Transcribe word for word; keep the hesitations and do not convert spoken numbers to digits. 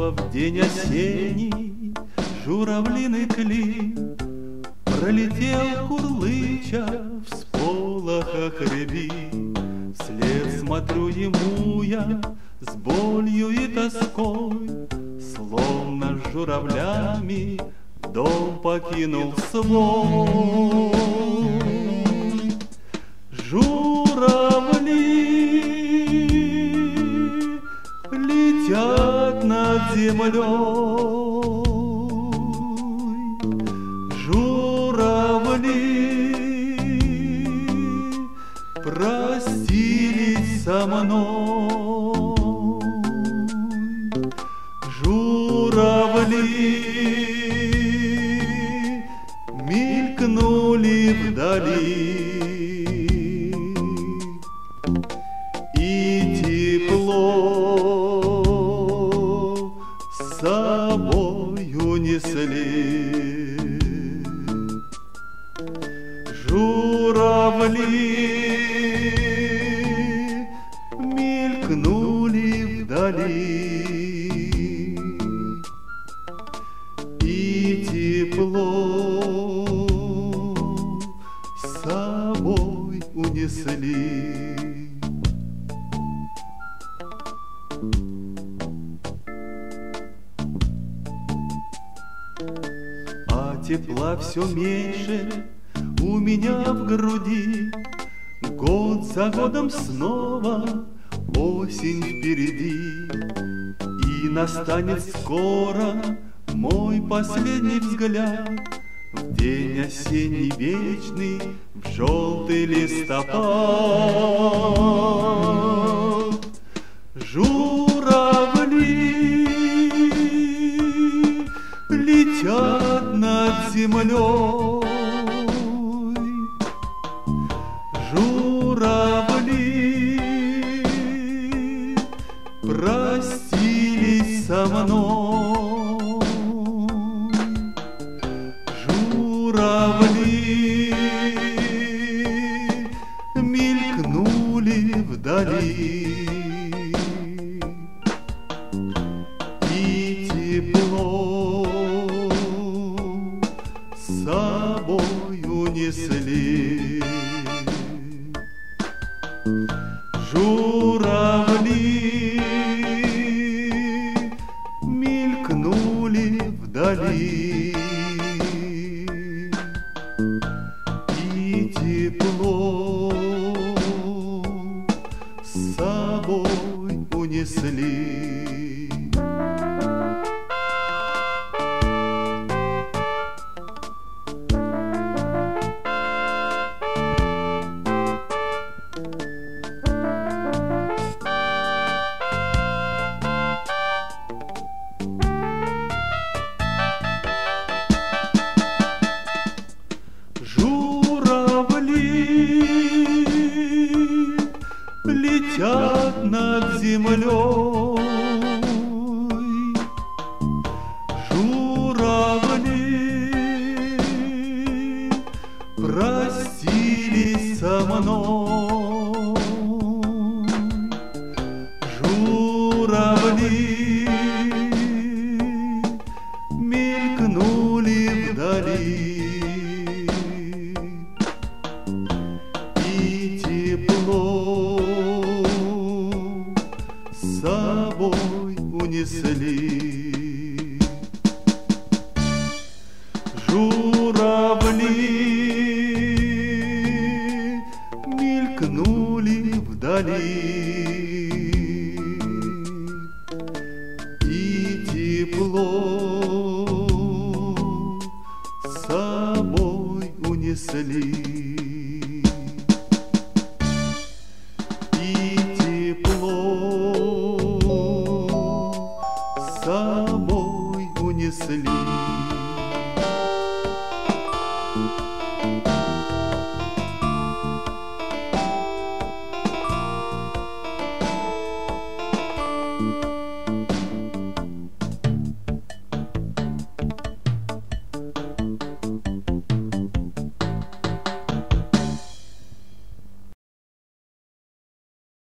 снова в день осенний журавлиный клин пролетел, курлыча, в сполохах рябин. Вслед смотрю ему я с болью и тоской, словно с журавлями дом покинул свой. Журавли летят над землей, журавли простились со мной, журавли мелькнули вдали, и тепло с собой унесли. Журавли мелькнули вдали, и тепло с собой унесли. А тепла все меньше у меня в груди, год за годом снова осень впереди, и настанет скоро мой последний взгляд в день осенний вечный, в желтый листопад. Журавли летят над землей, журавли простились со мной, журавли мелькнули вдали, и тепло с собой унесли. Журавли мелькнули вдали, и тепло с собой унесли. Журавли летят над землей, журавли простились со мной, журавли мелькнули вдали, и тепло с собой унесли. Журавли мелькнули вдали, и тепло с собой унесли. И тепло с собой унесли. Thank you.